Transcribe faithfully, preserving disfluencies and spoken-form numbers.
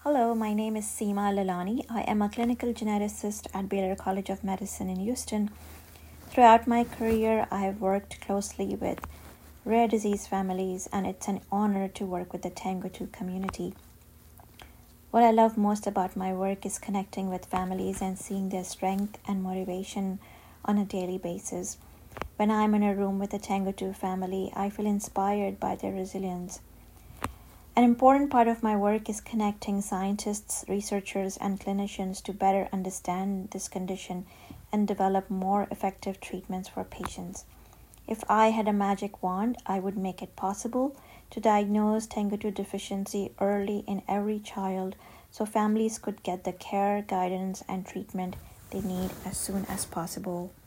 Hello, my name is Seema Lalani. I am a clinical geneticist at Baylor College of Medicine in Houston. Throughout my career, I have worked closely with rare disease families, and it's an honor to work with the Tango two community. What I love most about my work is connecting with families and seeing their strength and motivation on a daily basis. When I'm in a room with a Tango two family, I feel inspired by their resilience. An important part of my work is connecting scientists, researchers, and clinicians to better understand this condition and develop more effective treatments for patients. If I had a magic wand, I would make it possible to diagnose Tango two deficiency early in every child so families could get the care, guidance, and treatment they need as soon as possible.